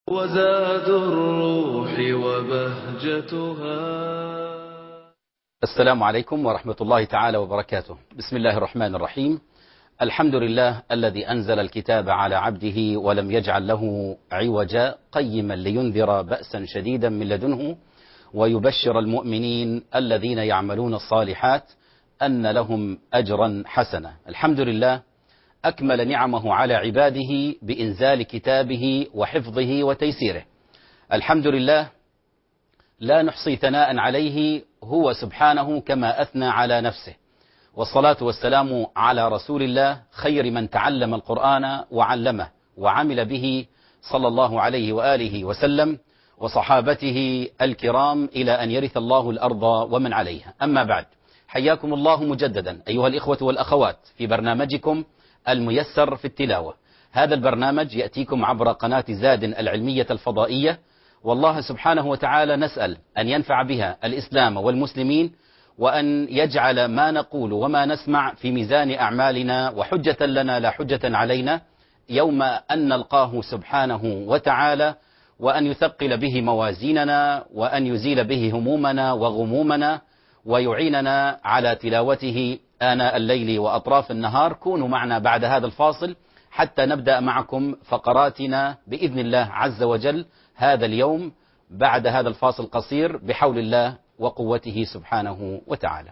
وزاد الروح وبهجتها. السلام عليكم ورحمة الله تعالى وبركاته. بسم الله الرحمن الرحيم. الحمد لله الذي أنزل الكتاب على عبده ولم يجعل له عوجا قيما لينذر بأسا شديدا من لدنه ويبشر المؤمنين الذين يعملون الصالحات أن لهم أجرا حسنا. الحمد لله أكمل نعمه على عباده بإنزال كتابه وحفظه وتيسيره. الحمد لله لا نحصي ثناء عليه هو سبحانه كما أثنى على نفسه، والصلاة والسلام على رسول الله خير من تعلم القرآن وعلمه وعمل به صلى الله عليه وآله وسلم وصحابته الكرام إلى أن يرث الله الأرض ومن عليها. أما بعد، حياكم الله مجددا أيها الإخوة والأخوات في برنامجكم الميسر في التلاوة. هذا البرنامج يأتيكم عبر قناة زاد العلمية الفضائية، والله سبحانه وتعالى نسأل أن ينفع بها الإسلام والمسلمين، وأن يجعل ما نقول وما نسمع في ميزان أعمالنا وحجة لنا لا حجة علينا يوم أن نلقاه سبحانه وتعالى، وأن يثقل به موازيننا، وأن يزيل به همومنا وغمومنا، ويعيننا على تلاوته آناء الليل وأطراف النهار. كونوا معنا بعد هذا الفاصل حتى نبدأ معكم فقراتنا بإذن الله عز وجل هذا اليوم بعد هذا الفاصل القصير بحول الله وقوته سبحانه وتعالى.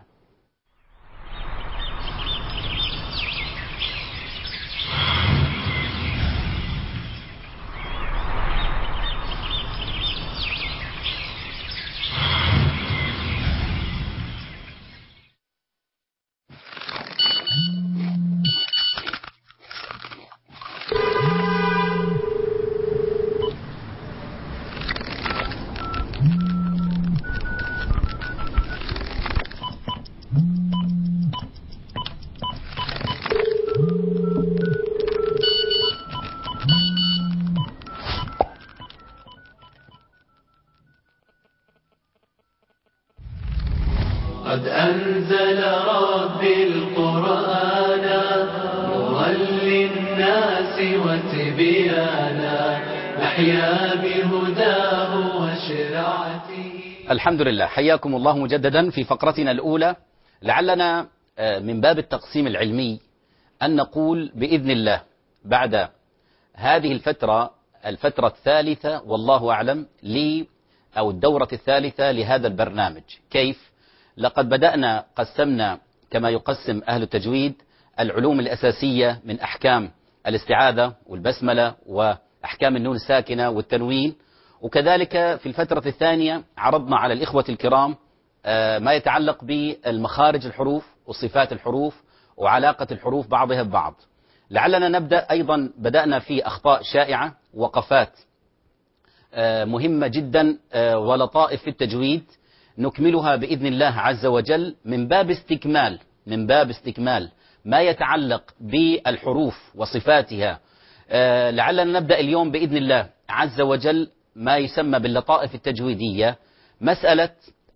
قد أنزل ربي القرآن نورا للناس وتبيانا نحيا بهداه وشرعته. الحمد لله، حياكم الله مجددا في فقرتنا الأولى. لعلنا من باب التقسيم العلمي أن نقول بإذن الله بعد هذه الفترة الثالثة والله أعلم أو الدورة الثالثة لهذا البرنامج. كيف؟ لقد بدأنا قسمنا كما يقسم أهل التجويد العلوم الأساسية من أحكام الاستعاذة والبسملة وأحكام النون الساكنة والتنوين، وكذلك في الفترة الثانية عرضنا على الإخوة الكرام ما يتعلق بالمخارج الحروف وصفات الحروف وعلاقة الحروف بعضها ببعض. لعلنا نبدأ أيضا، بدأنا في أخطاء شائعة وقفات مهمة جدا ولطائف في التجويد نكملها بإذن الله عز وجل من باب استكمال ما يتعلق بالحروف وصفاتها. لعلنا نبدأ اليوم بإذن الله عز وجل ما يسمى باللطائف التجويدية، مسألة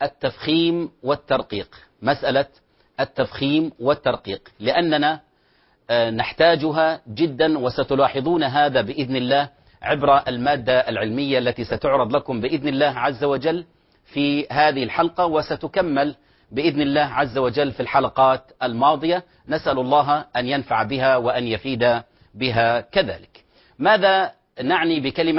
التفخيم والترقيق، لأننا نحتاجها جدا، وستلاحظون هذا بإذن الله عبر المادة العلمية التي ستعرض لكم بإذن الله عز وجل في هذه الحلقة، وستكمل بإذن الله عز وجل في الحلقات الماضية. نسأل الله أن ينفع بها وأن يفيد بها كذلك. ماذا نعني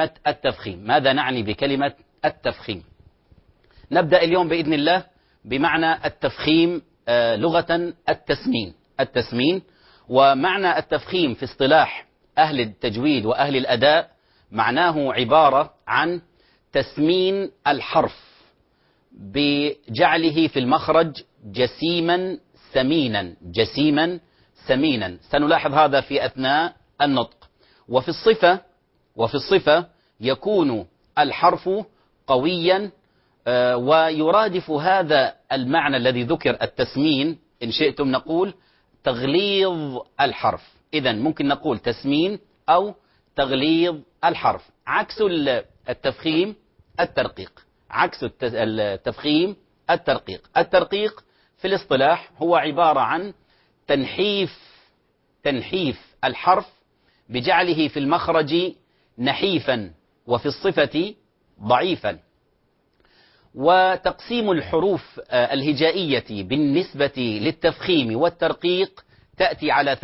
بكلمة التفخيم؟ نبدأ اليوم بإذن الله بمعنى التفخيم لغة التسمين. ومعنى التفخيم في اصطلاح أهل التجويد وأهل الأداء معناه عبارة عن تسمين الحرف بجعله في المخرج جسيما سمينا. سنلاحظ هذا في أثناء النطق. وفي الصفة يكون الحرف قويا، ويرادف هذا المعنى الذي ذكر التسمين إن شئتم نقول تغليظ الحرف. إذن ممكن نقول تسمين أو تغليظ الحرف. عكس التفخيم الترقيق في الاصطلاح هو عبارة عن تنحيف الحرف بجعله في المخرج نحيفا وفي الصفة ضعيفا. وتقسيم الحروف الهجائية بالنسبة للتفخيم والترقيق تأتي على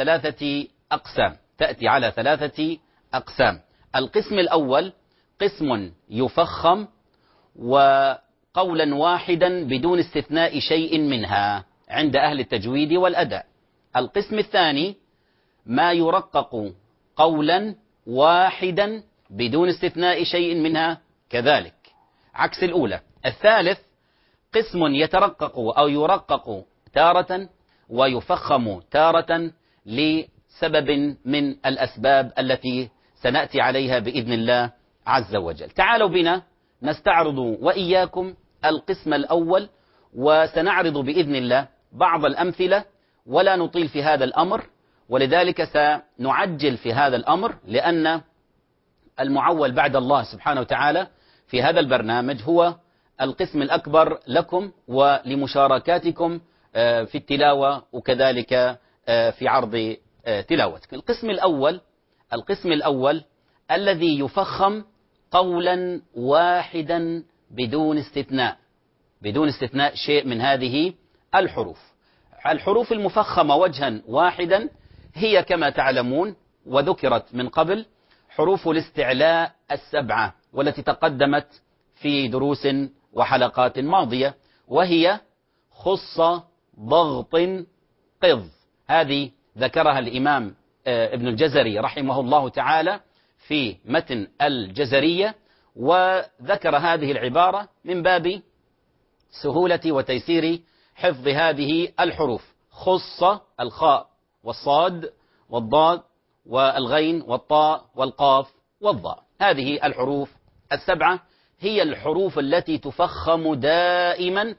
ثلاثة أقسام. القسم الأول قسم يفخم وقولا واحدا بدون استثناء شيء منها عند أهل التجويد والأداء. القسم الثاني ما يرقق قولا واحدا بدون استثناء شيء منها كذلك عكس الأولى. الثالث قسم يترقق أو يرقق تارة ويفخم تارة لسبب من الأسباب التي سنأتي عليها بإذن الله عز وجل. تعالوا بنا نستعرض وإياكم القسم الأول، وسنعرض بإذن الله بعض الأمثلة ولا نطيل في هذا الأمر، ولذلك سنعجل في هذا الأمر، لأن المعول بعد الله سبحانه وتعالى في هذا البرنامج هو القسم الأكبر لكم ولمشاركاتكم في التلاوة وكذلك في عرض تلاوتك. القسم الأول الذي يفخم قولا واحدا بدون استثناء شيء من هذه الحروف. الحروف المفخمة وجها واحدا هي كما تعلمون وذكرت من قبل حروف الاستعلاء السبعة، والتي تقدمت في دروس وحلقات ماضية، وهي خص، ضغط، قض. هذه ذكرها الإمام ابن الجزري رحمه الله تعالى في متن الجزرية، وذكر هذه العبارة من باب سهولة وتيسير حفظ هذه الحروف. خص، الخاء والصاد والضاد والغين والطاء والقاف والضاء. هذه الحروف السبعة هي الحروف التي تفخم دائما،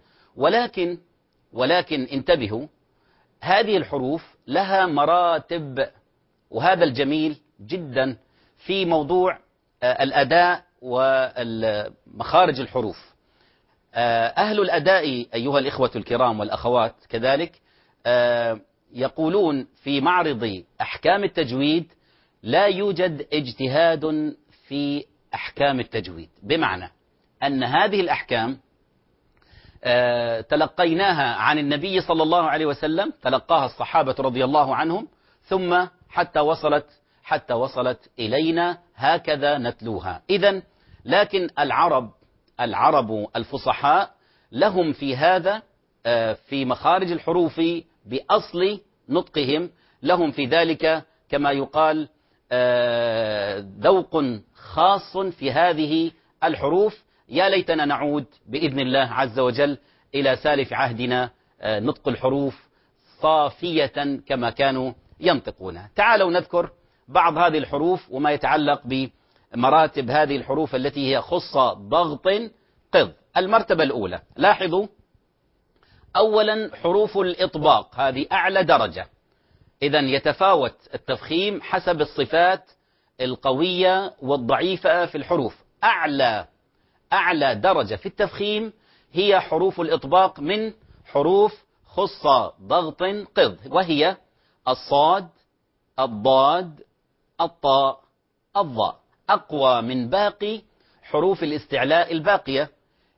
ولكن انتبهوا، هذه الحروف لها مراتب، وهذا الجميل جدا في موضوع الأداء ومخارج الحروف. أهل الأداء أيها الإخوة الكرام والأخوات كذلك يقولون في معرض أحكام التجويد لا يوجد اجتهاد في أحكام التجويد، بمعنى أن هذه الأحكام تلقيناها عن النبي صلى الله عليه وسلم، تلقاها الصحابة رضي الله عنهم، ثم حتى وصلت إلينا، هكذا نتلوها. إذن لكن العرب الفصحاء لهم في هذا في مخارج الحروف بأصل نطقهم، لهم في ذلك كما يقال ذوق خاص في هذه الحروف. يا ليتنا نعود بإذن الله عز وجل إلى سالف عهدنا، نطق الحروف صافية كما كانوا ينطقونها. تعالوا نذكر بعض هذه الحروف وما يتعلق بمراتب هذه الحروف التي هي خص، ضغط، قض. المرتبة الأولى، لاحظوا أولا حروف الإطباق، هذه أعلى درجة. إذن يتفاوت التفخيم حسب الصفات القوية والضعيفة في الحروف. أعلى درجة في التفخيم هي حروف الإطباق من حروف خص، ضغط، قض، وهي الصاد، الضاد، الطاء، الضاء. أقوى من باقي حروف الاستعلاء الباقية.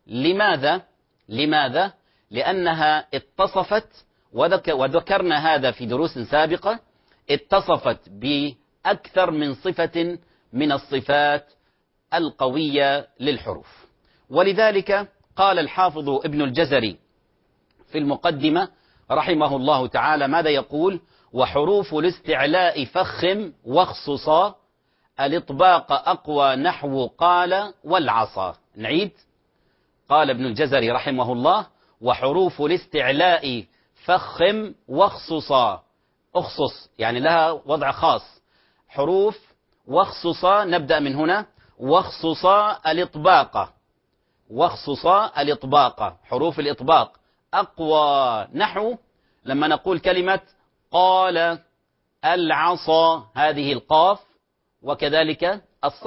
لماذا؟ لأنها اتصفت، وذكرنا هذا في دروس سابقة، اتصفت بأكثر من صفة من الصفات القوية للحروف. ولذلك قال الحافظ ابن الجزري في المقدمة رحمه الله تعالى ماذا يقول؟ وحروف الاستعلاء فخم واخصصا، الإطباق أقوى نحو قال والعصا. نعيد، قال ابن الجزري رحمه الله وحروف الاستعلاء فخم واخصصا، اخصص يعني لها وضع خاص، حروف واخصصا، نبدأ من هنا، واخصصا الإطباق، حروف الإطباق أقوى نحو لما نقول كلمة قال، العصا، هذه القاف، وكذلك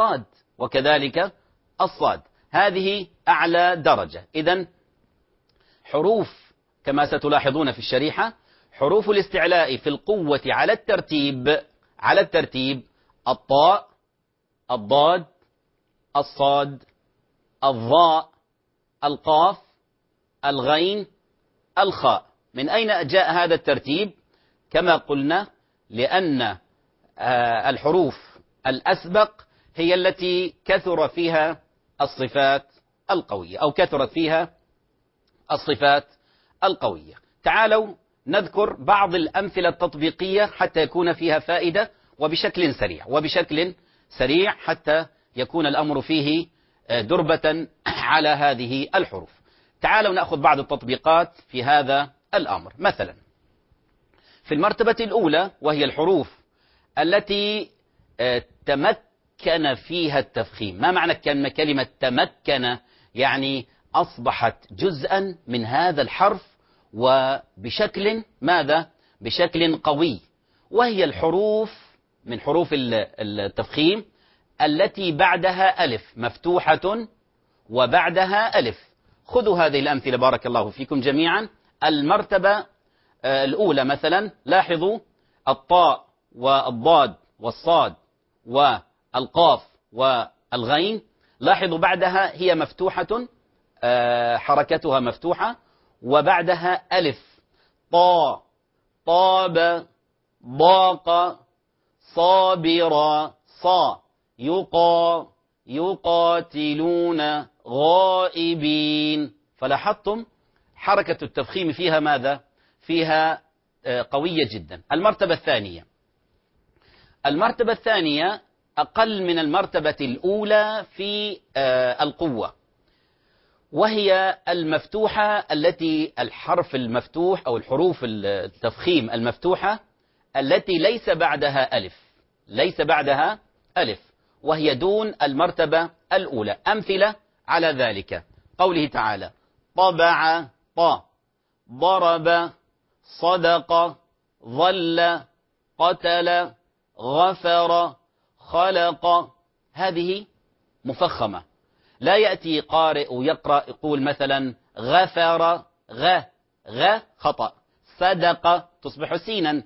الصاد، هذه أعلى درجة. إذن حروف كما ستلاحظون في الشريحة، حروف الاستعلاء في القوة على الترتيب الطاء، الضاد، الصاد، الضاء، القاف، الغين، الخاء. من أين جاء هذا الترتيب؟ كما قلنا لأن الحروف الأسبق هي التي كثر فيها الصفات القوية أو كثرت فيها الصفات القوية. تعالوا نذكر بعض الأمثلة التطبيقية حتى يكون فيها فائدة وبشكل سريع حتى يكون الأمر فيه دربة على هذه الحروف. تعالوا نأخذ بعض التطبيقات في هذا الأمر. مثلا في المرتبة الأولى وهي الحروف التي تمكن فيها التفخيم. ما معنى كلمة تمكن؟ يعني أصبحت جزءا من هذا الحرف وبشكل ماذا؟ بشكل قوي. وهي الحروف من حروف التفخيم التي بعدها ألف مفتوحة وبعدها ألف. خذوا هذه الأمثلة بارك الله فيكم جميعا. المرتبة الأولى مثلا لاحظوا الطاء والضاد والصاد والقاف والغين، لاحظوا بعدها هي مفتوحة، حركتها مفتوحة، وبعدها ألف. طا، طاب، ضاق، صابرا، صا، يقا، يقاتلون، غائبين. فلاحظتم حركة التفخيم فيها ماذا؟ فيها قوية جدا. المرتبة الثانية أقل من المرتبة الأولى في القوة، وهي المفتوحة التي الحرف المفتوح أو الحروف التفخيم المفتوحة التي ليس بعدها ألف، وهي دون المرتبة الأولى. أمثلة على ذلك قوله تعالى: طبع، طا، ضرب، صدق، ظل، قتل، غفر، خلق. هذه مفخمة. لا يأتي قارئ يقرأ يقول مثلا غفر، غ خطأ، صدق تصبح سينا.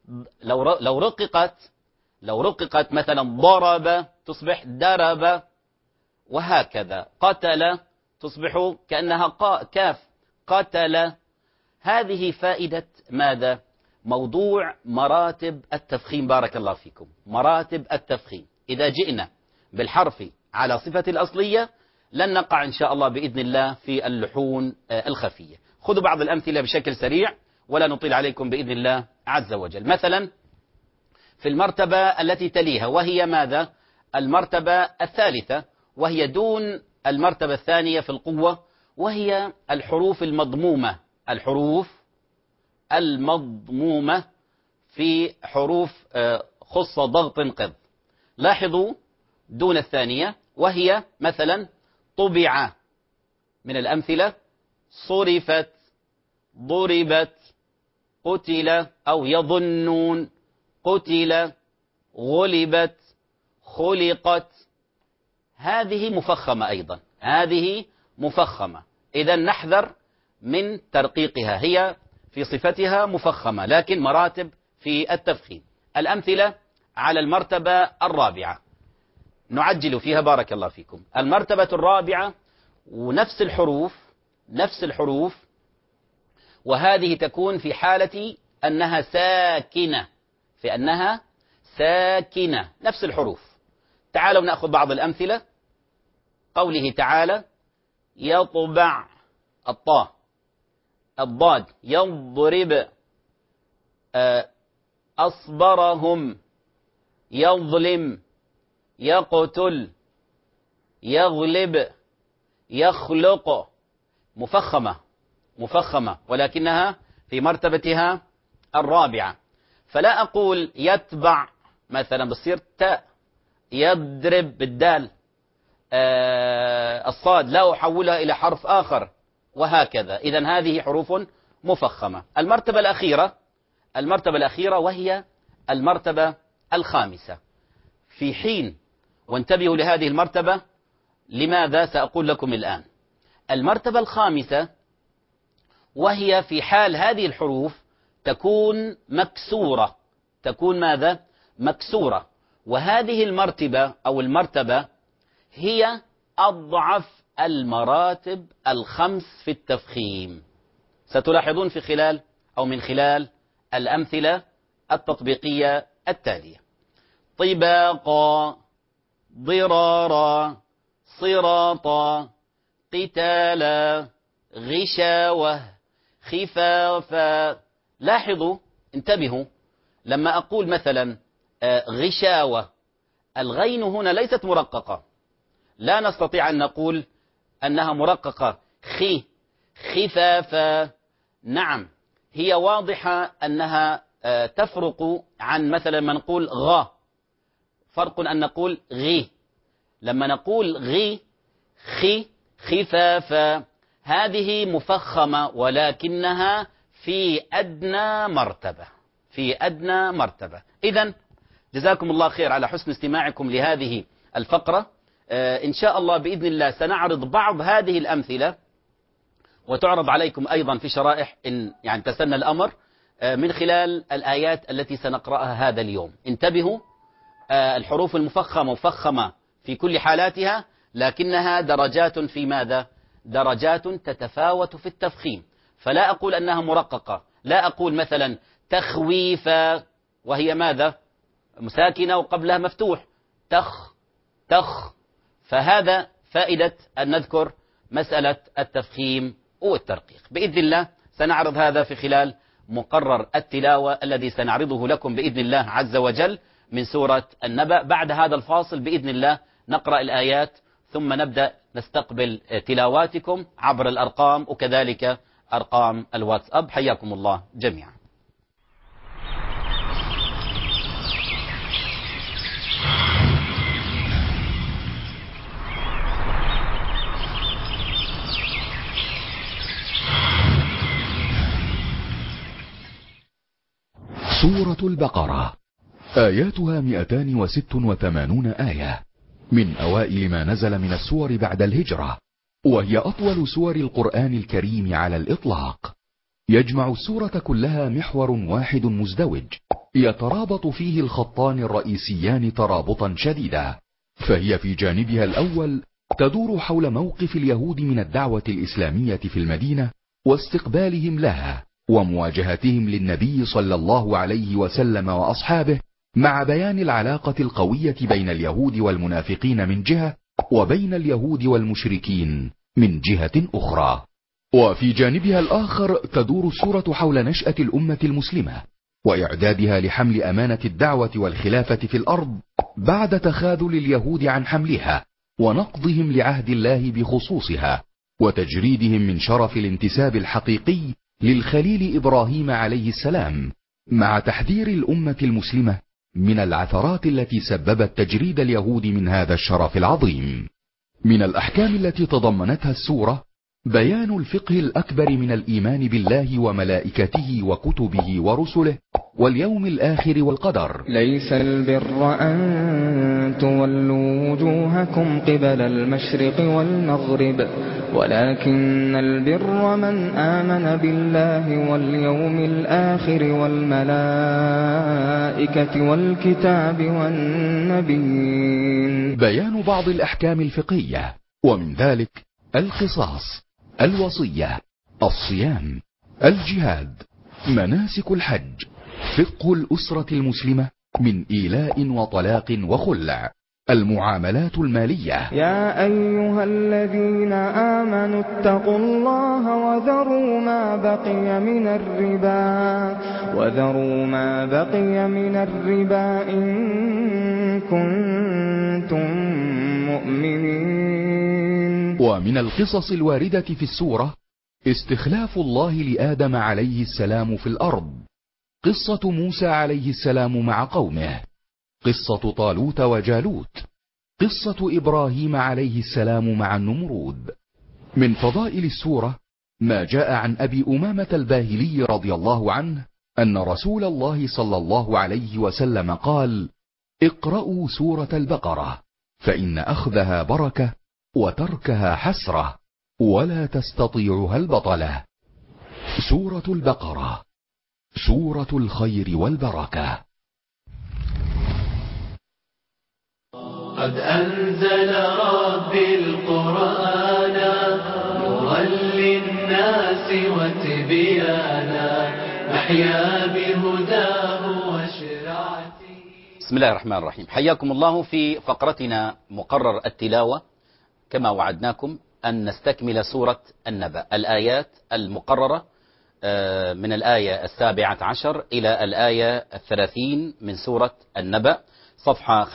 لو رققت مثلا ضرب تصبح درب، وهكذا. قتل تصبح كأنها كاف، قتل. هذه فائدة ماذا؟ موضوع مراتب التفخيم بارك الله فيكم. مراتب التفخيم إذا جئنا بالحرف على صفة الأصلية لن نقع إن شاء الله بإذن الله في اللحون الخفية. خذوا بعض الأمثلة بشكل سريع ولا نطيل عليكم بإذن الله عز وجل. مثلا في المرتبة التي تليها وهي ماذا؟ المرتبة الثالثة، وهي دون المرتبة الثانية في القوة، وهي الحروف المضمومة. الحروف المضمومة في حروف خص ضغط قض. لاحظوا دون الثانية، وهي مثلا طبع من الأمثلة، صرفت، ضربت، قتل أو يظنون، قتل، غلبت، خلقت. هذه مفخمة أيضا، هذه مفخمة. إذا نحذر من ترقيقها، هي في صفتها مفخمة لكن مراتب في التفخيم. الأمثلة على المرتبة الرابعة نعجل فيها بارك الله فيكم. المرتبة الرابعة ونفس الحروف، وهذه تكون في حالة أنها ساكنة، نفس الحروف. تعالوا نأخذ بعض الأمثلة. قوله تعالى: يطبع، الطاء، الضاد، يضرب، أصبرهم، يظلم، يقتل، يغلب، يخلق. مفخمة ولكنها في مرتبتها الرابعة. فلا أقول يتبع مثلا بصير تاء، يضرب بالدال، الصاد لا أحولها إلى حرف آخر، وهكذا. إذن هذه حروف مفخمة. المرتبة الأخيرة وهي المرتبة الخامسة. في حين، وانتبهوا لهذه المرتبة، لماذا سأقول لكم الآن. المرتبة الخامسة وهي في حال هذه الحروف تكون مكسورة، تكون ماذا؟ مكسورة. وهذه المرتبة هي أضعف المراتب الخمس في التفخيم. ستلاحظون في خلال أو من خلال الأمثلة التطبيقية التالية: طباقا، ضرارا، صراطا، قتالا، غشاوة، خفافا. لاحظوا، انتبهوا، لما أقول مثلا غشاوة، الغين هنا ليست مرققة، لا نستطيع أن نقول أنها مرققة. خفافا، نعم هي واضحة أنها تفرق عن مثلا ما نقول غا، فرق أن نقول غي. لما نقول غي خفافا، هذه مفخمة ولكنها في أدنى مرتبة، في أدنى مرتبة. إذن جزاكم الله خير على حسن استماعكم لهذه الفقرة. إن شاء الله بإذن الله سنعرض بعض هذه الأمثلة وتعرض عليكم أيضا في شرائح إن يعني تسنى الأمر من خلال الآيات التي سنقرأها هذا اليوم. انتبهوا، الحروف المفخمة مفخمة في كل حالاتها، لكنها درجات في ماذا؟ درجات تتفاوت في التفخيم. فلا أقول أنها مرققة، لا أقول مثلا تخويفا وهي ماذا؟ مساكنة وقبلها مفتوح، تخ. فهذا فائدة أن نذكر مسألة التفخيم والترقيق. بإذن الله سنعرض هذا في خلال مقرر التلاوة الذي سنعرضه لكم بإذن الله عز وجل من سورة النبأ. بعد هذا الفاصل بإذن الله نقرأ الآيات ثم نبدأ نستقبل تلاواتكم عبر الأرقام وكذلك أرقام الواتساب. حياكم الله جميعا. سورة البقرة آياتها 286 آية، من أوائل ما نزل من السور بعد الهجرة، وهي أطول سور القرآن الكريم على الإطلاق. يجمع السورة كلها محور واحد مزدوج يترابط فيه الخطان الرئيسيان ترابطا شديدا. فهي في جانبها الأول تدور حول موقف اليهود من الدعوة الإسلامية في المدينة واستقبالهم لها ومواجهتهم للنبي صلى الله عليه وسلم وأصحابه، مع بيان العلاقة القوية بين اليهود والمنافقين من جهة، وبين اليهود والمشركين من جهة أخرى. وفي جانبها الآخر تدور السورة حول نشأة الأمة المسلمة وإعدادها لحمل أمانة الدعوة والخلافة في الأرض بعد تخاذل اليهود عن حملها ونقضهم لعهد الله بخصوصها، وتجريدهم من شرف الانتساب الحقيقي للخليل إبراهيم عليه السلام، مع تحذير الأمة المسلمة من العثرات التي سببت تجريد اليهود من هذا الشرف العظيم. من الأحكام التي تضمنتها السورة بيان الفقه الأكبر من الإيمان بالله وملائكته وكتبه ورسله واليوم الآخر والقدر. ليس البر أن تولوا وجوهكم قبل المشرق والمغرب، ولكن البر من آمن بالله واليوم الآخر والملائكة والكتاب والنبيين. بيان بعض الأحكام الفقهية، ومن ذلك القصاص، الوصية، الصيام، الجهاد، مناسك الحج، فقه الأسرة المسلمة من إيلاء وطلاق وخلع، المعاملات المالية. يا أيها الذين آمنوا اتقوا الله وذروا ما بقي من الربا إن كنتم مؤمنين. ومن القصص الواردة في السورة استخلاف الله لآدم عليه السلام في الأرض، قصة موسى عليه السلام مع قومه، قصة طالوت وجالوت، قصة إبراهيم عليه السلام مع النمرود. من فضائل السورة ما جاء عن أبي أمامة الباهلي رضي الله عنه أن رسول الله صلى الله عليه وسلم قال: اقرأوا سورة البقرة فإن أخذها بركة وتركها حسرة ولا تستطيعها البطلة. سورة البقرة سورة الخير والبركة. قد أنزل ربي القرآن نورا للناس وتبيانا نحيا بهداه وشرعته. بسم الله الرحمن الرحيم. حياكم الله في فقرتنا مقرر التلاوة. كما وعدناكم أن نستكمل سورة النبأ، الآيات المقررة من الآية 17 إلى الآية 30 من سورة النبأ، صفحة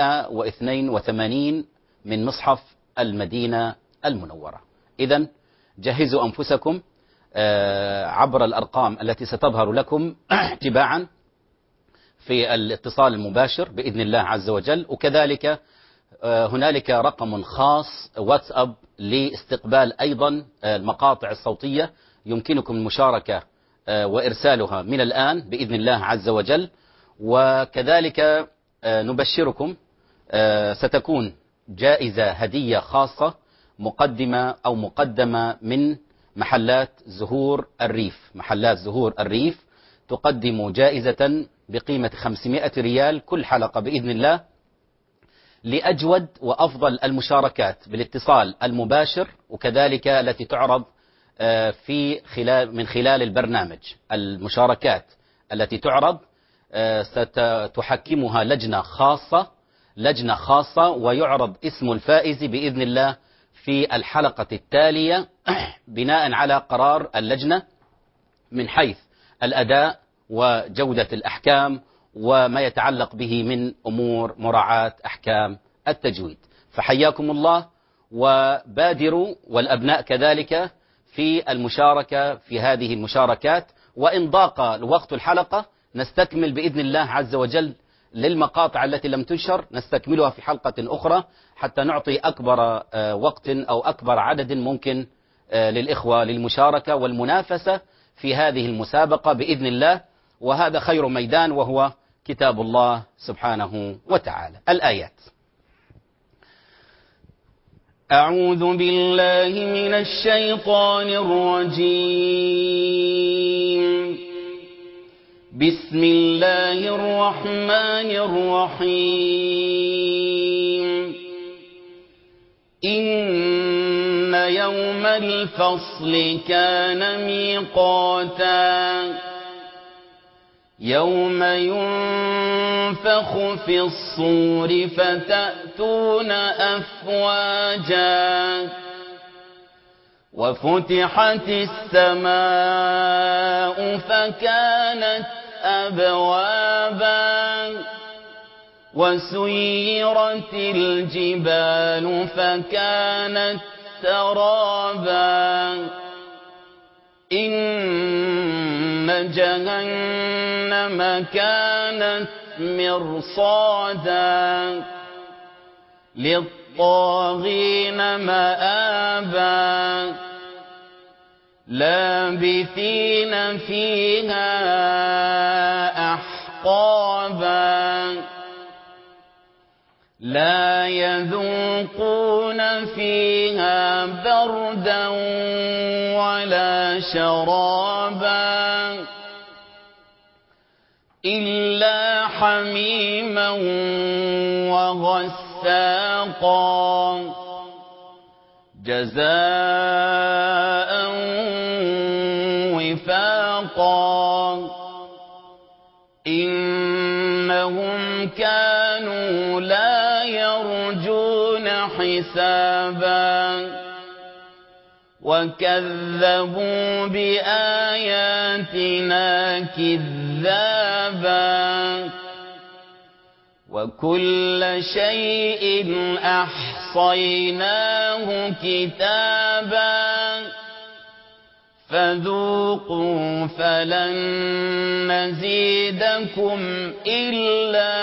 582 من مصحف المدينة المنورة. إذن جهزوا أنفسكم عبر الأرقام التي ستظهر لكم تباعا في الاتصال المباشر بإذن الله عز وجل، وكذلك هنالك رقم خاص واتساب لاستقبال أيضا المقاطع الصوتية، يمكنكم المشاركة وإرسالها من الآن بإذن الله عز وجل. وكذلك نبشركم ستكون جائزة هدية خاصة مقدمة من محلات زهور الريف. محلات زهور الريف تقدم جائزة بقيمة 500 ريال كل حلقة بإذن الله لأجود وأفضل المشاركات بالاتصال المباشر، وكذلك التي تعرض من خلال البرنامج. المشاركات التي تعرض ستحكمها لجنة خاصة ويعرض اسم الفائز بإذن الله في الحلقة التالية بناء على قرار اللجنة من حيث الأداء وجودة الأحكام وما يتعلق به من أمور مراعاة أحكام التجويد. فحياكم الله وبادروا، والأبناء كذلك في المشاركة في هذه المشاركات. وإن ضاق وقت الحلقة نستكمل بإذن الله عز وجل للمقاطع التي لم تنشر، نستكملها في حلقة أخرى حتى نعطي أكبر وقت أو أكبر عدد ممكن للإخوة للمشاركة والمنافسة في هذه المسابقة بإذن الله. وهذا خير ميدان وهو كتاب الله سبحانه وتعالى. الآيات: أعوذ بالله من الشيطان الرجيم. بسم الله الرحمن الرحيم. إن يوم الفصل كان ميقاتا يوم ينفخ في الصور فتأتون أفواجا وفتحت السماء فكانت أبوابا وسيرت الجبال فكانت سرابا إن جهنم كانت مرصادا للطاغين مآبا لابثين فيها أحقابا لا يذوقون فيها بردا ولا شرابا إلا حميما وغساقا جزاء وفاقا إنهم كانوا لا يرجون حسابا وكذبوا بآياتنا كذابا وكل شيء أحصيناه كتابا فذوقوا فلن نزيدكم إلا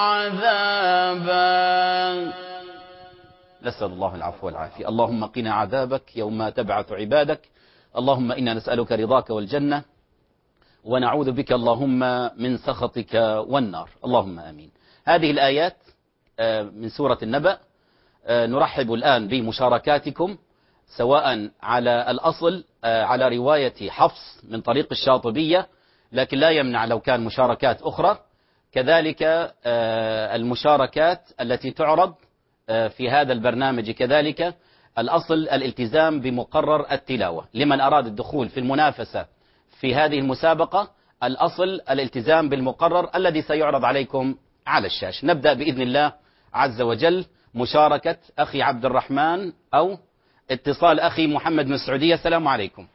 عذابا. نسأل الله العفو والعافية. اللهم قنا عذابك يوم تبعث عبادك. اللهم إنا نسألك رضاك والجنة ونعوذ بك اللهم من سخطك والنار. اللهم آمين. هذه الآيات من سورة النبأ. نرحب الآن بمشاركاتكم سواء على الأصل على رواية حفص من طريق الشاطبية، لكن لا يمنع لو كان مشاركات أخرى. كذلك المشاركات التي تعرض في هذا البرنامج كذلك الأصل الالتزام بمقرر التلاوة. لمن أراد الدخول في المنافسة في هذه المسابقة الأصل الالتزام بالمقرر الذي سيعرض عليكم على الشاشة. نبدأ بإذن الله عز وجل مشاركة أخي عبد الرحمن أو اتصال أخي محمد من السعودية. السلام عليكم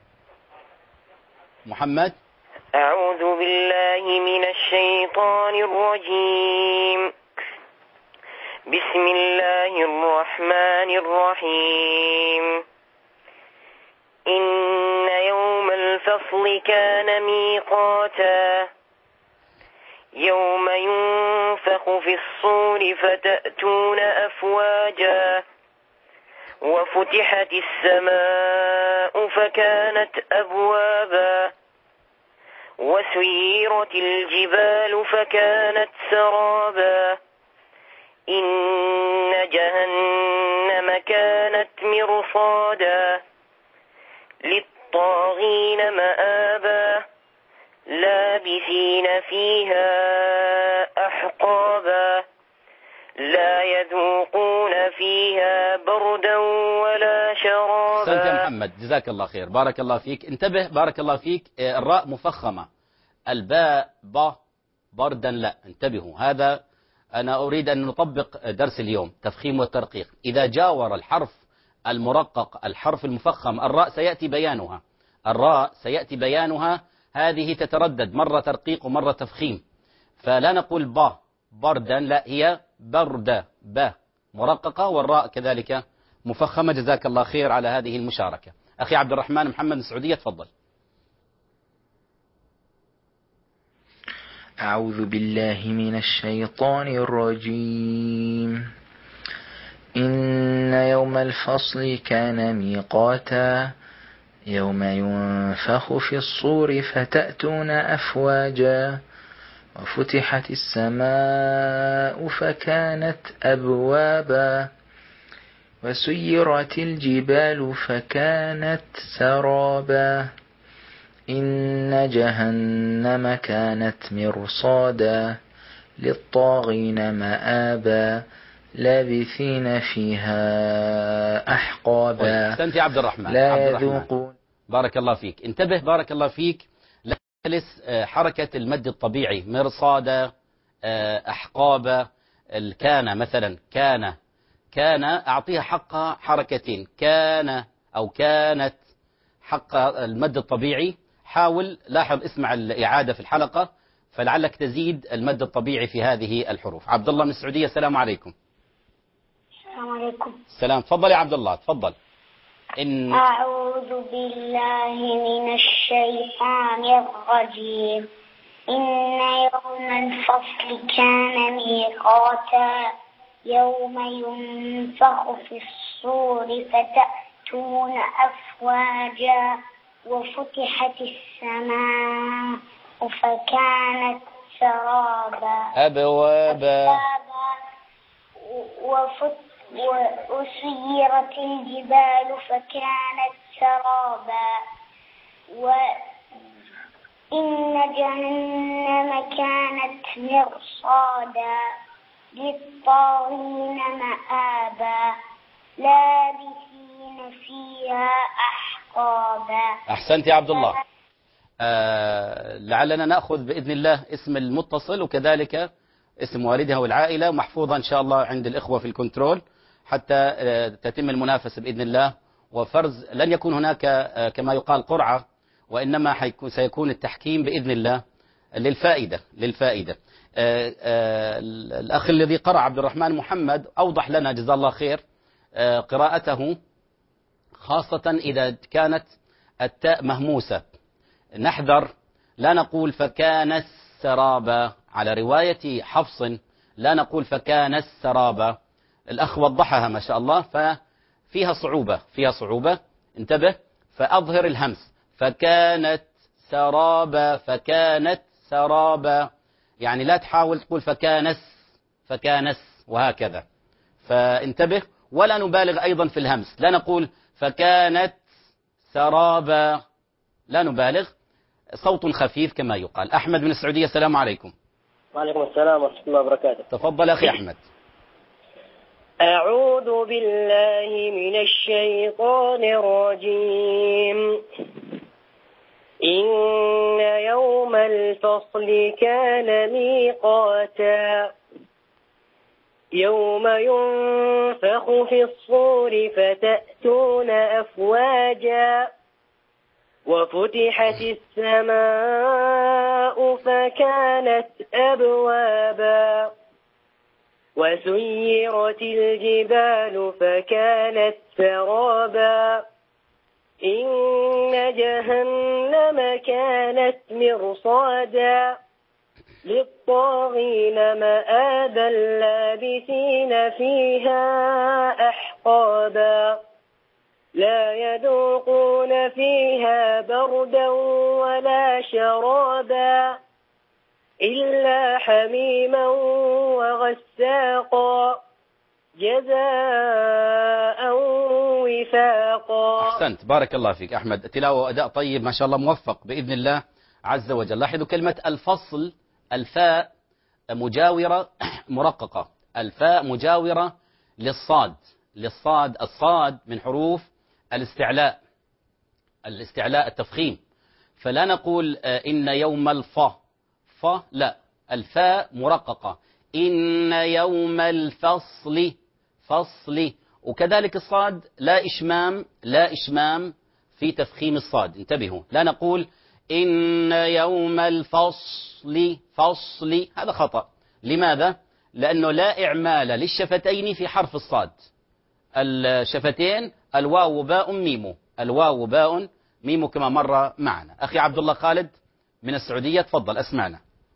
محمد. أعوذ بالله من الشيطان الرجيم. بسم الله الرحمن الرحيم. إن يوم الفصل كان ميقاتا يوم ينفخ في الصور فتأتون أفواجا وفتحت السماء فكانت أبوابا وسيرت الجبال فكانت سرابا إن جهنم كانت مرصادا للطاغين مآبا لابثين فيها أحقابا لا يذوقون فيها بردا ولا شرابا. أحسنت يا محمد جزاك الله خير بارك الله فيك. انتبه بارك الله فيك الراء مفخمة الباء بردا لا انتبهوا. هذا أنا أريد أن نطبق درس اليوم تفخيم والترقيق. إذا جاور الحرف المرقق الحرف المفخم الراء سيأتي بيانها هذه تتردد مرة ترقيق ومرة تفخيم. فلا نقول بردا لا هي برد مرققة والراء كذلك مفخمة. جزاك الله خير على هذه المشاركة. أخي عبد الرحمن محمد السعودية تفضل. أعوذ بالله من الشيطان الرجيم. إن يوم الفصل كان ميقاتا يوم ينفخ في الصور فتأتون أفواجا وفتحت السماء فكانت أبوابا وسيرت الجبال فكانت سرابا إن جهنم كانت مرصادا للطاغين مآبا لابثين فيها أحقابا. أحسنت يا عبد الرحمن. لا يذوقون. بارك الله فيك. انتبه بارك الله فيك. لا تجلس حركة المد الطبيعي مرصادا أحقابا. الكان مثلا كان أعطيها حقها حركتين كان أو كانت حق المد الطبيعي. حاول لاحظ اسمع الإعادة في الحلقة فلعلك تزيد المد الطبيعي في هذه الحروف. عبد الله من السعودية السلام عليكم. السلام عليكم. السلام تفضل يا عبد الله تفضل. أعوذ بالله من الشيطان الرجيم. إن يوم الفصل كان ميقاتا يوم ينفخ في الصور فتأتون أفواجا وفتحت السماء فكانت سرابا أبوابا وسيرت الجبال فكانت سرابا وإن جهنم كانت مرصادا للطاغين مآبا لابثين فيها أحقابا. أحسنت يا عبد الله. لعلنا نأخذ بإذن الله اسم المتصل وكذلك اسم والدها والعائلة محفوظة إن شاء الله عند الإخوة في الكنترول حتى تتم المنافسة بإذن الله. وفرز لن يكون هناك كما يقال قرعة وإنما سيكون التحكيم بإذن الله للفائدة. الأخ الذي قرأ عبد الرحمن محمد أوضح لنا جزاه الله خير قراءته خاصة إذا كانت التاء مهموسة. نحذر لا نقول فكان السرابا على رواية حفص لا نقول فكان السرابا. الأخ وضحها ما شاء الله ففيها صعوبة انتبه. فأظهر الهمس فكانت سرابا يعني لا تحاول تقول فكانس وهكذا. فانتبه ولا نبالغ أيضا في الهمس. لا نقول فكانت سرابا لا نبالغ صوت خفيف كما يقال. أحمد من السعودية السلام عليكم. وعليكم السلام ورحمة الله وبركاته. تفضل أخي أحمد. أعوذ بالله من الشيطان الرجيم. إن يوم الفصل كان ميقاتا يوم ينفخ في الصور فتأتون أفواجا وفتحت السماء فكانت أبوابا وسيرت الجبال فكانت سرابا إن جهنم كانت مرصادا للطاغين مآبا لابثين فيها أحقابا لا يذوقون فيها بردا ولا شرابا إلا حميما وغساقا جزاء وفاقا. أحسنت، بارك الله فيك أحمد، تلاوة وأداء طيب ما شاء الله، موفق بإذن الله عز وجل. لاحظوا كلمة الفصل، الفاء مجاورة مرققة، الفاء مجاورة للصاد، الصاد من حروف الاستعلاء، التفخيم، فلا نقول إن يوم لا، الفاء مرققة، إن يوم الفصل وكذلك الصاد لا إشمام في تفخيم الصاد، انتبهوا، لا نقول إن يوم الفصل هذا خطأ. لماذا؟ لأنه لا إعمال للشفتين في حرف الصاد، الشفتين الواو باء ميمو كما مر معنا. أخي عبد الله خالد من السعودية، تفضل أسمعنا.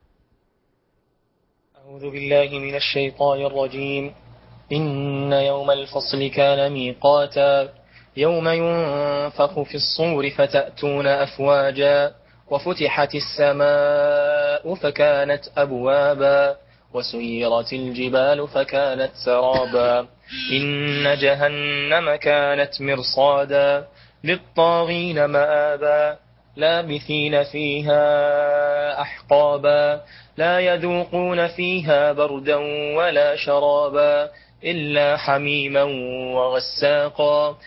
أعوذ بالله من الشيطان الرجيم. إن يوم الفصل كان ميقاتا يوم ينفخ في الصور فتأتون أفواجا وفتحت السماء فكانت أبوابا وسيرت الجبال فكانت سرابا إن جهنم كانت مرصادا للطاغين مآبا لابثين فيها أحقابا لا يذوقون فيها بردا ولا شرابا إلا حميما وغساقا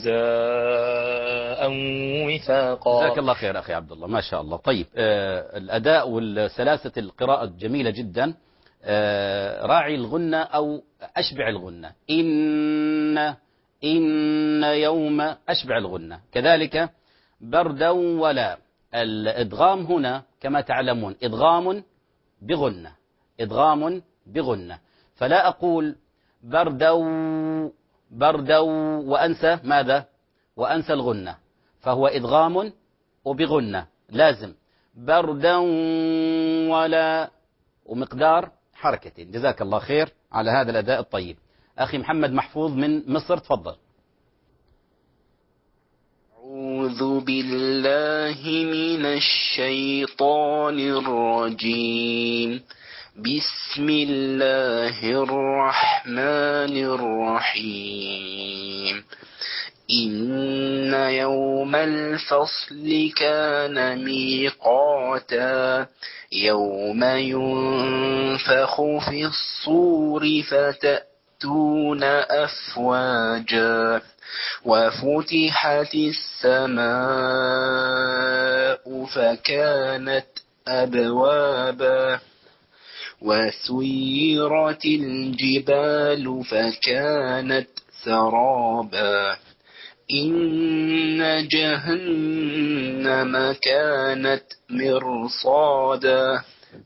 جزاء وفاقا. جزاك الله خير أخي عبد الله، ما شاء الله. طيب، الأداء والسلاسة القراءة جميلة جدا. راعي الغنة أو أشبع الغنة، إن يوم أشبع الغنة، كذلك بردا ولا. الإدغام هنا كما تعلمون إدغام بغنة، فلا أقول بردا وأنسى ماذا؟ وأنسى الغنة، فهو إدغام وبغنة لازم، بردا ولا، ومقدار حركتين. جزاك الله خير على هذا الأداء الطيب. أخي محمد محفوظ من مصر، تفضل. أعوذ بالله من الشيطان الرجيم. بسم الله الرحمن الرحيم. إن يوم الفصل كان ميقاتا يوم ينفخ في الصور فتأتون أفواجا وفتحت السماء فكانت أبوابا وسيرت الجبال فكانت سرابا إن جهنم كانت مرصادا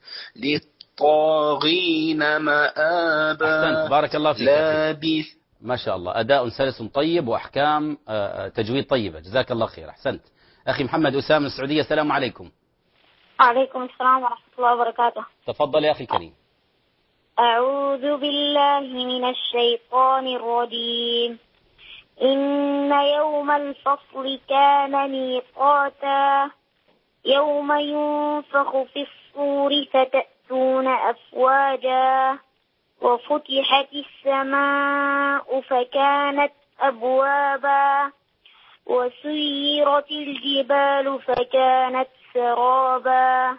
للطاغين مآبا. أحسنت، بارك الله فيك. ما شاء الله، أداء سلس طيب وأحكام تجويد طيبة، جزاك الله خير، أحسنت. أخي محمد أسامة من السعودية، السلام عليكم. عليكم السلام ورحمة الله وبركاته. تفضل يا أخي الكريم. أعوذ بالله من الشيطان الرجيم. إن يوم الفصل كان ميقاتا يوم ينفخ في الصور فتأتون أفواجا وفتحت السماء فكانت أبوابا وسيرت الجبال فكانت سرابا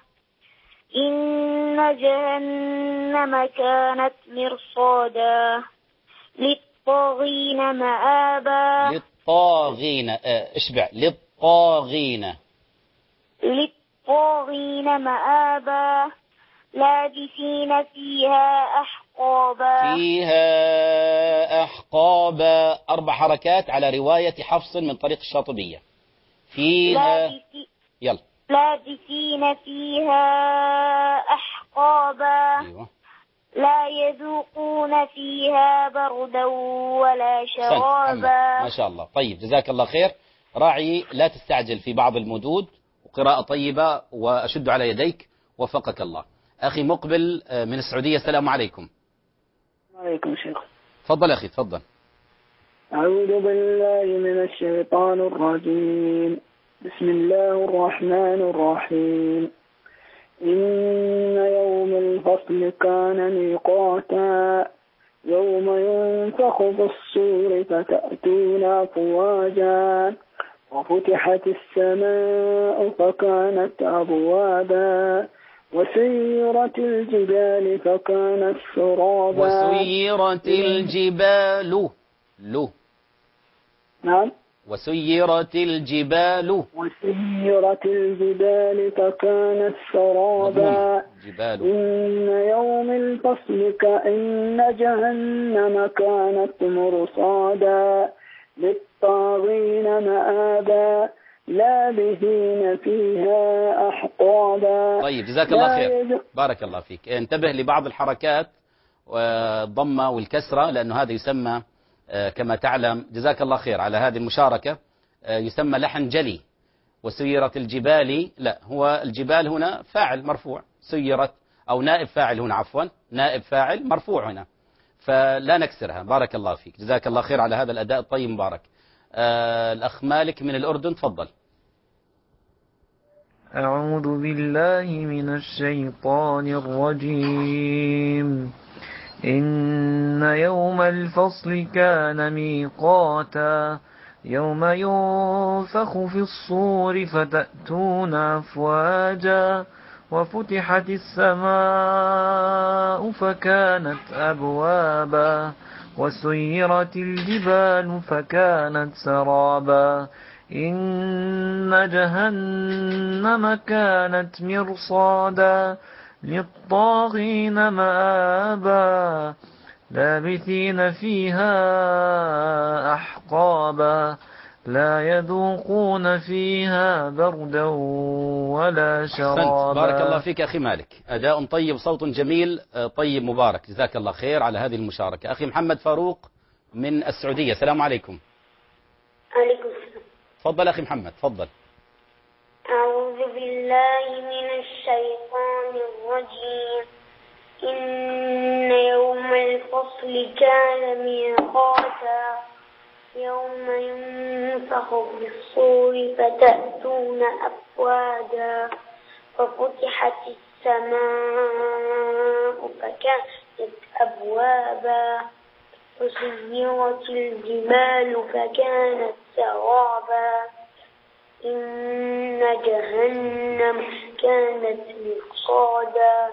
إن جهنم كانت مرصادا للطاغين مآبا. للطاغين اشبع. للطاغين. للطاغين مآبا لابثين فيها أحقابا. فيها أحقابا 4 حركات على رواية حفص من طريق الشاطبية. فيها يلا. لابثين فيها أحقابا. أيوة. لا يذوقون فيها بردا ولا شرابا. ما شاء الله. طيب جزاك الله خير. راعي لا تستعجل في بعض المدود، وقراءة طيبة، وأشد على يديك وفقك الله. أخي مقبل من السعودية، السلام عليكم. وعليكم الشيخ. تفضل أخي تفضل. أعوذ بالله من الشيطان الرجيم. بسم الله الرحمن الرحيم. إن يوم الفصل كان ميقاتا يوم ينفخ في الصور فتأتون أفواجا وفتحت السماء فكانت أبوابا وسيرت الجبال فكانت سرابا. وسيرت الجبال. نعم. وسيرت الجبال. وسيرت الجبال فكانت سرابا. إن يوم الفصل كأن جهنم كانت مرصادا للطاغين مآبا لابثين فيها أحقابا. طيب جزاك الله خير. بارك الله فيك. انتبه لبعض الحركات والضمة والكسرة، لأنه هذا يسمى كما تعلم جزاك الله خير على هذه المشاركة، يسمى لحن جلي. وسيرت الجبال، لا، هو الجبال هنا فاعل مرفوع، سيرت أو نائب فاعل هنا، عفوا نائب فاعل مرفوع هنا، فلا نكسرها. بارك الله فيك، جزاك الله خير على هذا الأداء الطيب مبارك. الأخ مالك من الأردن، تفضل. أعوذ بالله من الشيطان الرجيم. إن يوم الفصل كان ميقاتا يوم ينفخ في الصور فتأتون أفواجا وفتحت السماء فكانت أبوابا وسيرت الجبال فكانت سرابا إن جهنم كانت مرصادا للطاغين مآبا لابثين فيها أحقابا لا يذوقون فيها بردا ولا شرابا. بارك الله فيك أخي مالك، أداء طيب، صوت جميل طيب مبارك، جزاك الله خير على هذه المشاركة. أخي محمد فاروق من السعودية، السلام عليكم. عليكم السلام. تفضل أخي محمد، تفضل. أعوذ بالله من الشيطان الرجيم. إن يوم الفصل كان ميقاتا يوم ينفخ في الصور فتأتون أفواجا وفتحت السماء فكانت أبوابا وسيرت الجبال فكانت سرابا إن جهنم كانت مرصادا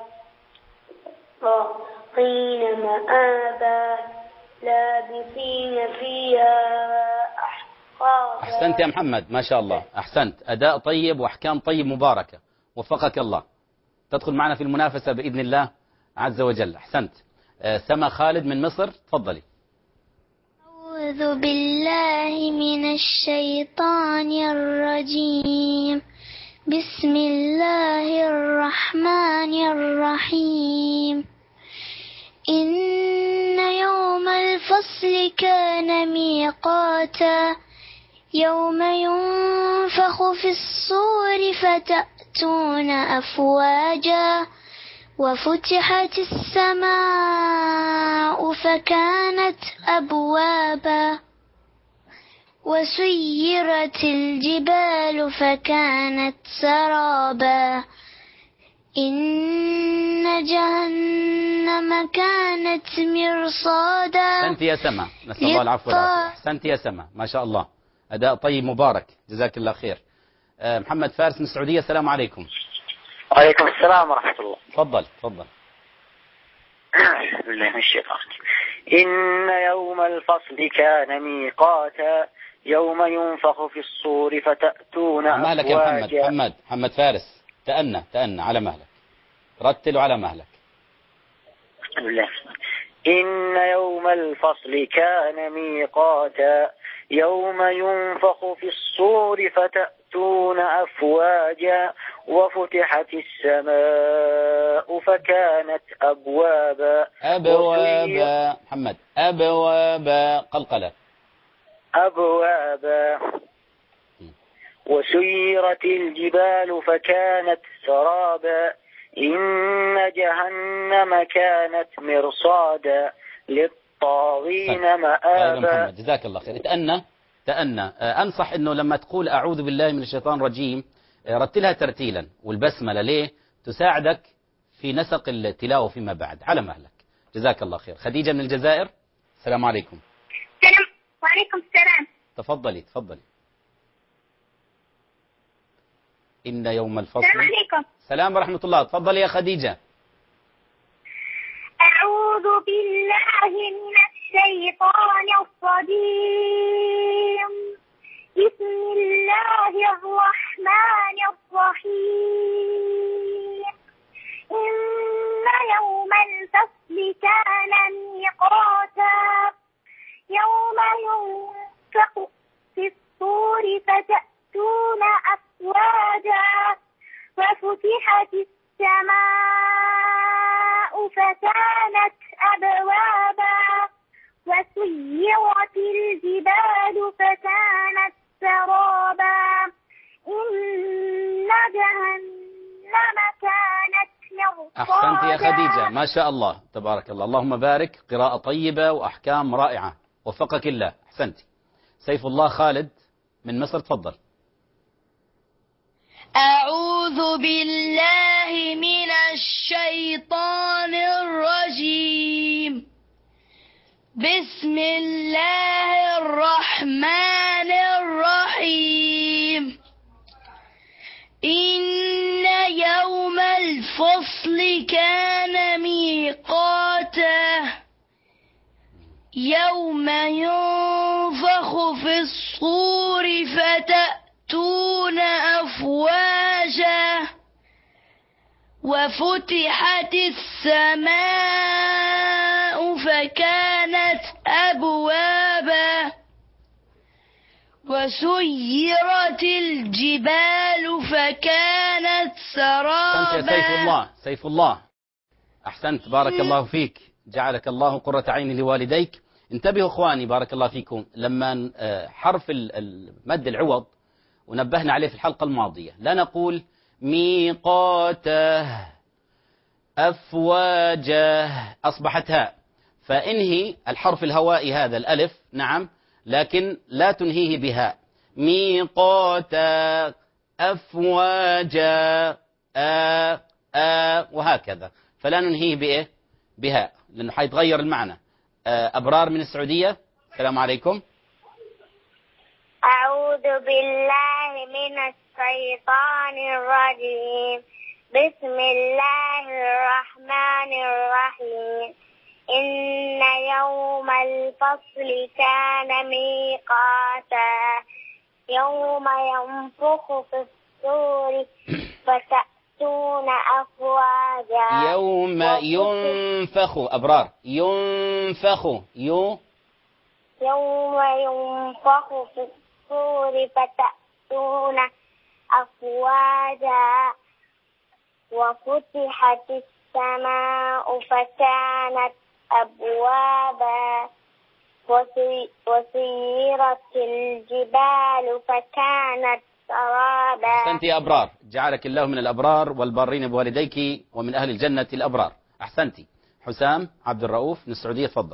للطاغين مآبا لابثين فيها أحقابا. أحسنت يا محمد، ما شاء الله، أحسنت، أداء طيب وأحكام طيب مباركة، وفقك الله، تدخل معنا في المنافسة بإذن الله عز وجل. أحسنت. سما خالد من مصر، تفضلي. أعوذ بالله من الشيطان الرجيم. بسم الله الرحمن الرحيم. إن يوم الفصل كان ميقاتا يوم ينفخ في الصور فتأتون أفواجا وفتحت السماء فكانت أبوابا وسيرت الجبال فكانت سرابا إن جهنم كانت مرصادا. أحسنت يا سما، نسأل الله العفو والعافية. أحسنت يا سما، ما شاء الله، أداء طيب مبارك، جزاك الله خير. محمد فارس من السعودية، السلام عليكم. وعليكم السلام ورحمة الله. تفضل تفضل. أعوذ بالله من الشيطان. إن يوم الفصل كان ميقاتا يوم ينفخ في الصور فتأتون مهلك يا أفواجا. محمد فارس، تأنى على مهلك، رتلوا على مهلك. إن يوم الفصل كان ميقاتا يوم ينفخ في الصور فتأتون أفواجا وفتحت السماء فكانت أبوابا. محمد أبوابا قلقلة. أبوابا. وسيرت الجبال فكانت سرابا إن جهنم كانت مرصادا للطاغين مآبا. محمد جزاك الله خير. تأنى. أنصح أنه لما تقول أعوذ بالله من الشيطان الرجيم رتلها ترتيلا، والبسملة ليه تساعدك في نسق التلاوة فيما بعد. على مهلك. جزاك الله خير. خديجة من الجزائر، السلام عليكم. السلام وعليكم السلام. تفضلي. إن يوم الفصل. السلام عليكم. السلام ورحمة الله. تفضلي يا خديجة. أعوذ بالله من الشيطان الرجيم. بسم الله الرحمن الرحيم. إن يوم الفصل كان ميقاتا يوم ينفخ في الصور فتأتون أفواجا وفتحت السماء فكانت أبوابا وسيرت الجبال فكانت سرابا إن جهنم كانت مرصادا. أحسنت يا خديجة، ما شاء الله تبارك الله، اللهم بارك. قراءة طيبة وأحكام رائعة، وفقك الله. أحسنت. سيف الله خالد من مصر، تفضل. أعوذ بالله من الشيطان الرجيم. بسم الله الرحمن الرحيم. إن يوم الفصل كان ميقاتا يوم ينفخ في الصور فتأتون أفواجا وفتحت السماء فكانت أبوابا وسيرت الجبال فكانت سرابا. أحسنت يا سيف الله. أحسنت، بارك الله فيك، جعلك الله قرة عين لوالديك. انتبهوا اخواني بارك الله فيكم، لما حرف المد العوض ونبهنا عليه في الحلقة الماضية، لا نقول ميقاته أفواجه أصبحت هاء، فإنهي الحرف الهوائي هذا الألف، نعم، لكن لا تنهيه بهاء. ميقاته أفواجا وهكذا، فلا ننهيه بإيه؟ بهاء، لأنه حيتغير المعنى. أبرار من السعودية، السلام عليكم. أعوذ بالله من الشيطان الرجيم. بسم الله الرحمن الرحيم. إن يوم الفصل كان ميقاتا يوم ينفخ في الصور فتأتون أفواجا. يوم ينفخ أبرار ينفخ يوم ينفخ في الصور فتأتون أفواجا وفتحت السماء فكانت أبوابا وسيرت الجبال فكانت سرابا. أحسنت يا أبرار، جعلك الله من الأبرار والبارين بوالديك ومن أهل الجنة الأبرار. أحسنت. حسام عبد الرؤوف من السعودية، تفضل.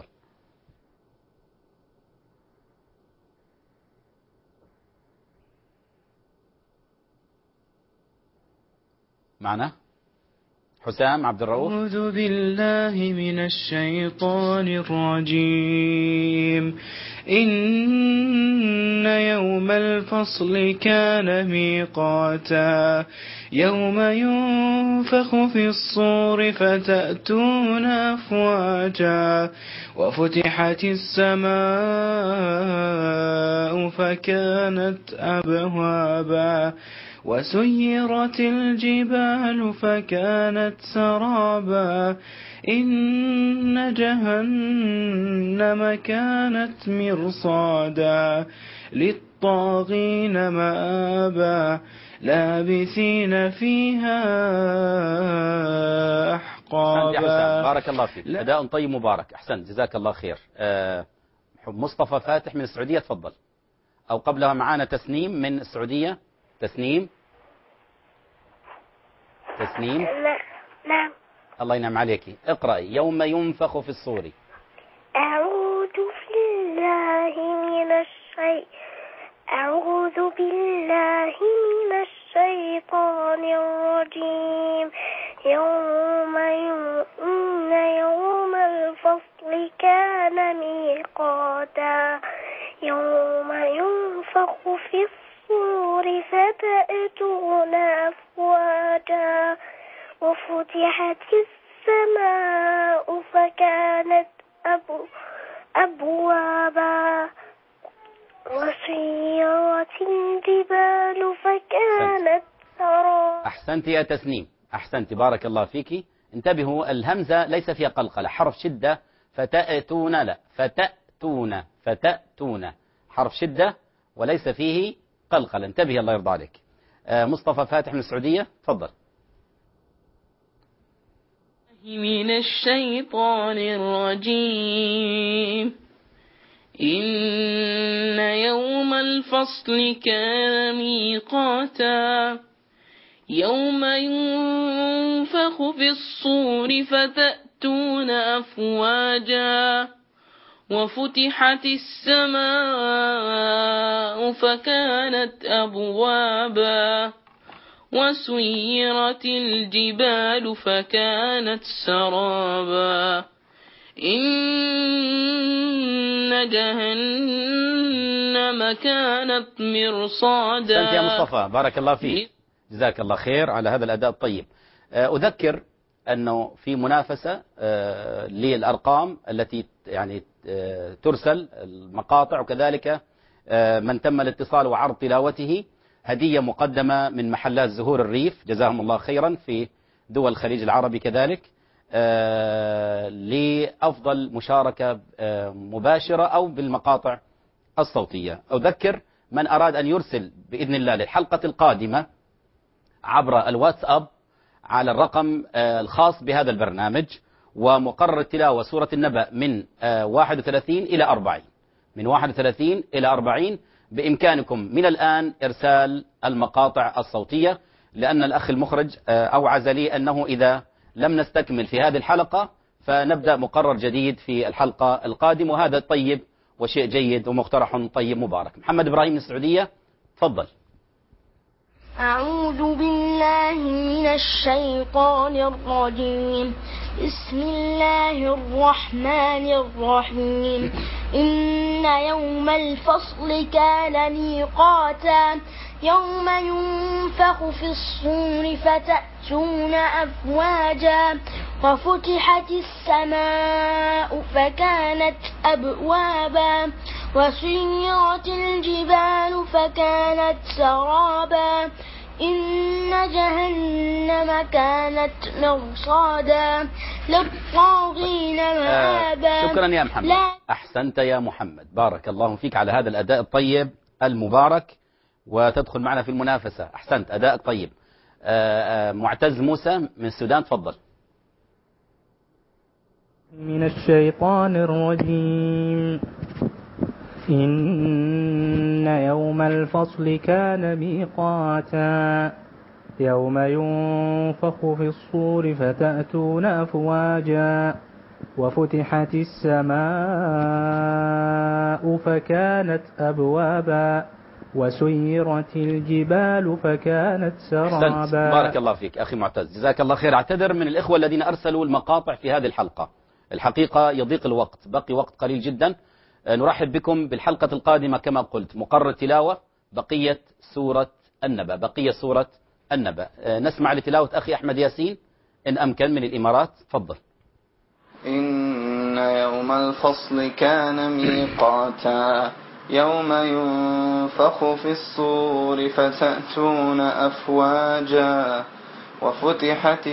معنا حسام عبد الرؤوف. أعوذ بالله من الشيطان الرجيم. إن يوم الفصل كان ميقاتا يوم ينفخ في الصور فتأتون أفواجا وفتحت السماء فكانت أبوابا وسيرت الجبال فكانت سرابا إن جهنم كانت مرصادا للطاغين مآبا لابثين فيها أحقابا. بارك الله فيك، أداء طيب مبارك، أحسنت، جزاك الله خير. مصطفى فاتح من السعودية، تفضل. أو قبلها معانا تسنيم من السعودية. تسنيم. نعم. الله ينعم عليك، اقرأي. يوم ينفخ في الصور. أعوذ بالله من الشيطان الرجيم. إن يوم الفصل كان ميقاتا يوم ينفخ في الصور فتأتون أفواجا وفتحت السماء فكانت أبوابا وسيرت الجبال فكانت سرابا. أحسنت يا تسنيم، أحسنت، بارك الله فيك. انتبهوا، الهمزة ليس فيها قلقلة، حرف شدة. فتأتون، لا، فتأتون حرف شدة وليس فيه قلقلة، انتبه، الله يرضى عليك. مصطفى فاتح من السعودية، تفضل. من الشيطان الرجيم. إن يوم الفصل كان ميقاتا يوم ينفخ في الصور فتأتون أفواجا وفتحت السماء فكانت أبوابا وسيرت الجبال فكانت سرابا إن جهنم كانت مرصادا. أحسنت يا مصطفى، بارك الله فيك، جزاك الله خير على هذا الأداء الطيب. أذكر أنه في منافسة للأرقام التي يعني ترسل المقاطع، وكذلك من تم الاتصال وعرض تلاوته هدية مقدمة من محلات زهور الريف، جزاهم الله خيرا، في دول الخليج العربي كذلك، لأفضل مشاركة مباشرة أو بالمقاطع الصوتية. أذكر من أراد أن يرسل بإذن الله للحلقة القادمة عبر الواتساب على الرقم الخاص بهذا البرنامج، ومقرر التلاوة سورة النبأ من 31 إلى 40، من 31 إلى 40. بإمكانكم من الآن إرسال المقاطع الصوتية، لأن الأخ المخرج أوعز لي أنه إذا لم نستكمل في هذه الحلقة فنبدأ مقرر جديد في الحلقة القادمة، وهذا طيب وشيء جيد ومقترح طيب مبارك. محمد إبراهيم من السعودية، تفضل. أعوذ بالله من الشيطان الرجيم. بسم الله الرحمن الرحيم. إن يوم الفصل كان ميقاتا يوم ينفخ في الصور فتأتون أفواجا وفتحت السماء فكانت أبوابا وسيرت الجبال فكانت سرابا إن جهنم كانت مرصادا للطاغين مآبا. شكرا يا محمد، أحسنت يا محمد، بارك الله فيك على هذا الأداء الطيب المبارك، وتدخل معنا في المنافسة. أحسنت، أداء طيب. معتز موسى من السودان، تفضل. من الشيطان الرجيم. إن يوم الفصل كان ميقاتا يوم ينفخ في الصور فتأتون أفواجا وفتحت السماء فكانت أبوابا وسيرت الجبال فكانت سرابا. بارك الله فيك أخي معتز، جزاك الله خير. اعتذر من الإخوة الذين أرسلوا المقاطع في هذه الحلقة، الحقيقة يضيق الوقت، بقي وقت قليل جدا. نرحب بكم بالحلقة القادمة كما قلت، مقرر تلاوة بقية سورة النبأ. نسمع لتلاوة أخي أحمد ياسين إن أمكن من الإمارات. تفضل. إن يوم الفصل كان ميقاتا يوم ينفخ في الصور فتأتون أفواجا وفتحت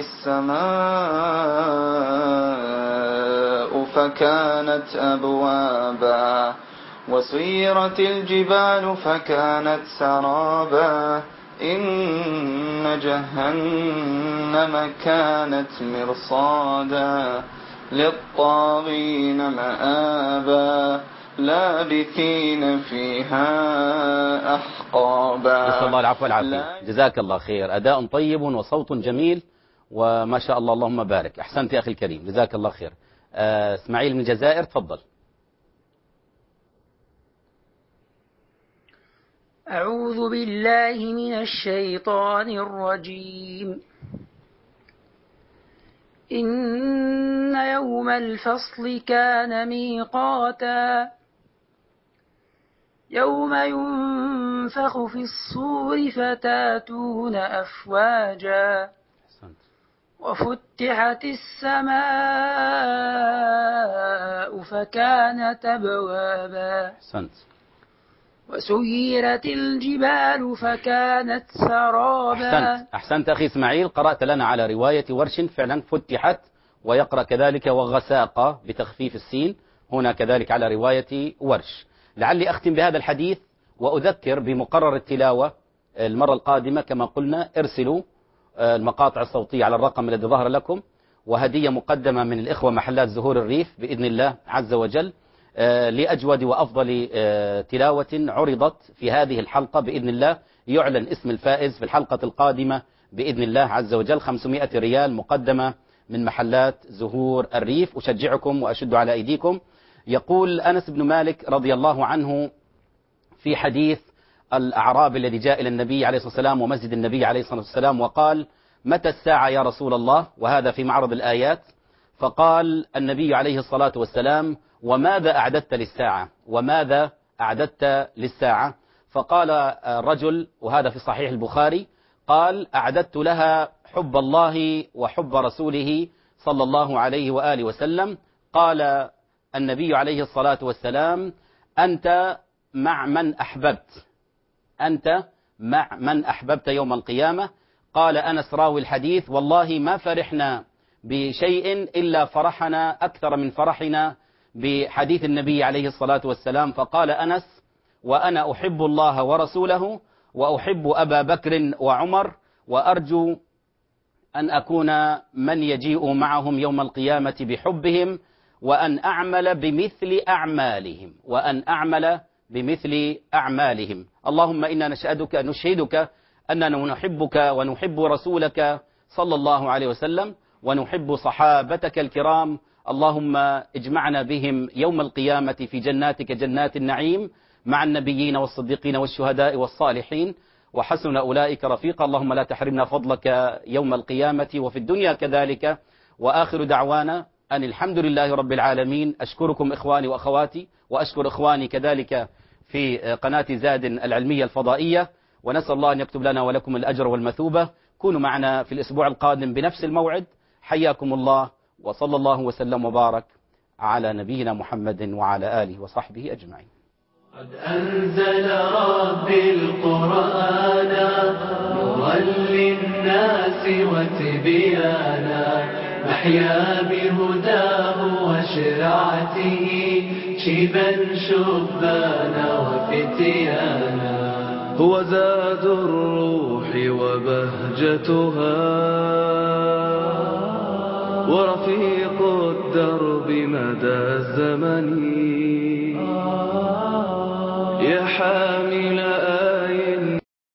السماء فكانت أبوابا وسيرت الجبال فكانت سرابا إن جهنم كانت مرصادا للطاغين مآبا لابثين فيها أحقابا. نسأل الله العفو والعافية. جزاك الله خير، أداء طيب وصوت جميل وما شاء الله، اللهم بارك. أحسنت يا أخي الكريم، جزاك الله خير. اسماعيل من الجزائر، تفضل. أعوذ بالله من الشيطان الرجيم. إن يوم الفصل كان ميقاتا يوم ينفخ في الصور فتاتون أفواجا وفتحت السماء فكانت أبوابا وسيرت الجبال فكانت سرابا. أحسنت أخي إسماعيل، قرأت لنا على رواية ورش فعلا فتحت، ويقرأ كذلك وغساقة بتخفيف السين هنا كذلك على رواية ورش. لعلي أختم بهذا الحديث وأذكر بمقرر التلاوة المرة القادمة كما قلنا. ارسلوا المقاطع الصوتية على الرقم الذي ظهر لكم، وهدية مقدمة من الإخوة محلات زهور الريف بإذن الله عز وجل لأجود وأفضل تلاوة عرضت في هذه الحلقة بإذن الله. يعلن اسم الفائز في الحلقة القادمة بإذن الله عز وجل. 500 ريال مقدمة من محلات زهور الريف. أشجعكم وأشد على أيديكم. يقول أنس بن مالك رضي الله عنه في حديث الأعرابي الذي جاء إلى النبي عليه الصلاة والسلام ومسجد النبي عليه الصلاة والسلام وقال: متى الساعة يا رسول الله؟ وهذا في معرض الآيات. فقال النبي عليه الصلاة والسلام: وماذا أعددت للساعة؟ وماذا أعددت للساعة؟ فقال الرجل، وهذا في صحيح البخاري، قال: أعددت لها حب الله وحب رسوله صلى الله عليه وآله وسلم. قال النبي عليه الصلاة والسلام: أنت مع من أحببت، أنت مع من أحببت يوم القيامة. قال أنس راوي الحديث: والله ما فرحنا بشيء إلا فرحنا أكثر من فرحنا بحديث النبي عليه الصلاة والسلام. فقال أنس: وأنا أحب الله ورسوله وأحب أبا بكر وعمر، وأرجو أن أكون من يجيء معهم يوم القيامة بحبهم، وأن أعمل بمثل أعمالهم، وأن أعمل بمثل أعمالهم. اللهم إنا نشهدك أننا نحبك ونحب رسولك صلى الله عليه وسلم ونحب صحابتك الكرام. اللهم اجمعنا بهم يوم القيامة في جناتك جنات النعيم مع النبيين والصديقين والشهداء والصالحين، وحسن أولئك رفيقا. اللهم لا تحرمنا فضلك يوم القيامة وفي الدنيا كذلك. وآخر دعوانا أن الحمد لله رب العالمين. أشكركم إخواني وأخواتي، وأشكر إخواني كذلك في قناة زاد العلمية الفضائية، ونسأل الله أن يكتب لنا ولكم الأجر والمثوبة. كونوا معنا في الأسبوع القادم بنفس الموعد. حياكم الله، وصلى الله وسلم وبارك على نبينا محمد وعلى آله وصحبه أجمعين. قد أنزل ربي القرآن نورا للناس وتبيانا، نحيا بهداه وشرعته شيبا شبانا وفتيانا. هو زاد الروح وبهجتها ورفيق الدرب مدى الزمن، يا حامل